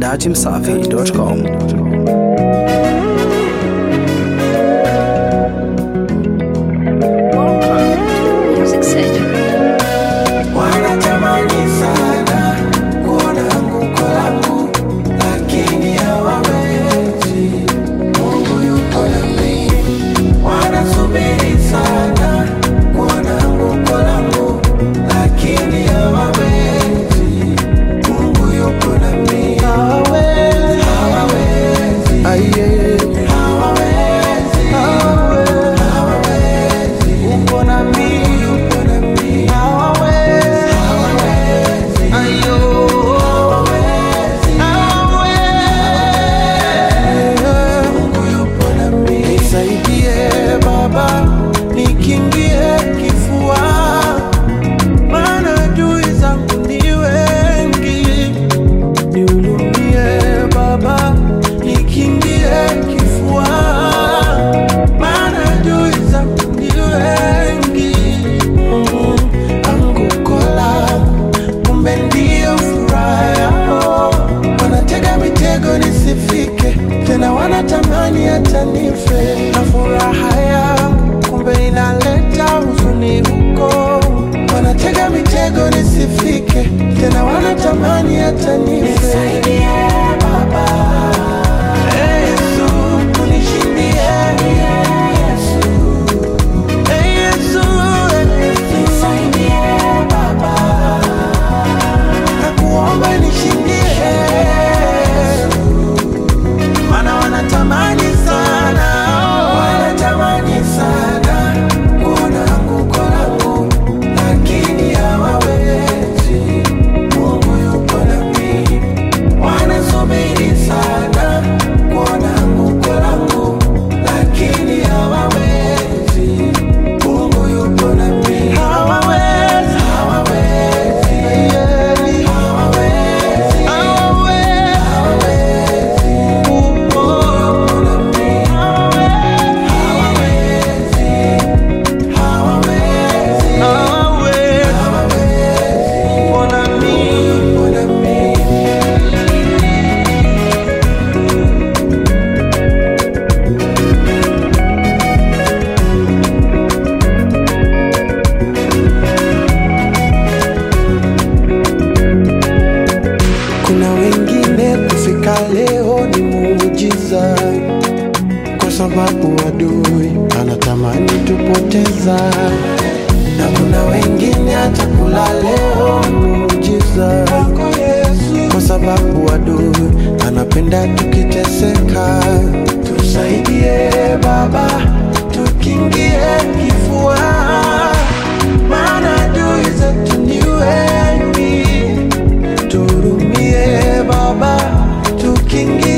dachimsafi.com. Wanatamani hata nife na furaha yangu, kumbe inaleta huzuni huko. Wanatega mitego nisifike, tena wanatamani hata nife. Nisaidie Baba, Yesu unishindie, Yesu, Yesu nisaidie Baba, nakuomba nishindie. Wanatamani sana kuona anguko langu, lakini hawawezi. Mungu yupo nami. Wanasubiri sana kuona anguko langu, lakini hawawezi. Mungu yupo nami. Hawawezi, hawawezi, hawawezi, hawawezi, leo ni muujiza, kwa sababu adui anatamani tupoteza. Na kuna wengine hata kula leo ni muujiza, kwa sababu adui anapenda tukiteseka. Tusaidie Baba, tukingie kifua, maana adui zetu ni wengi. Tuhurumie Baba, tukingie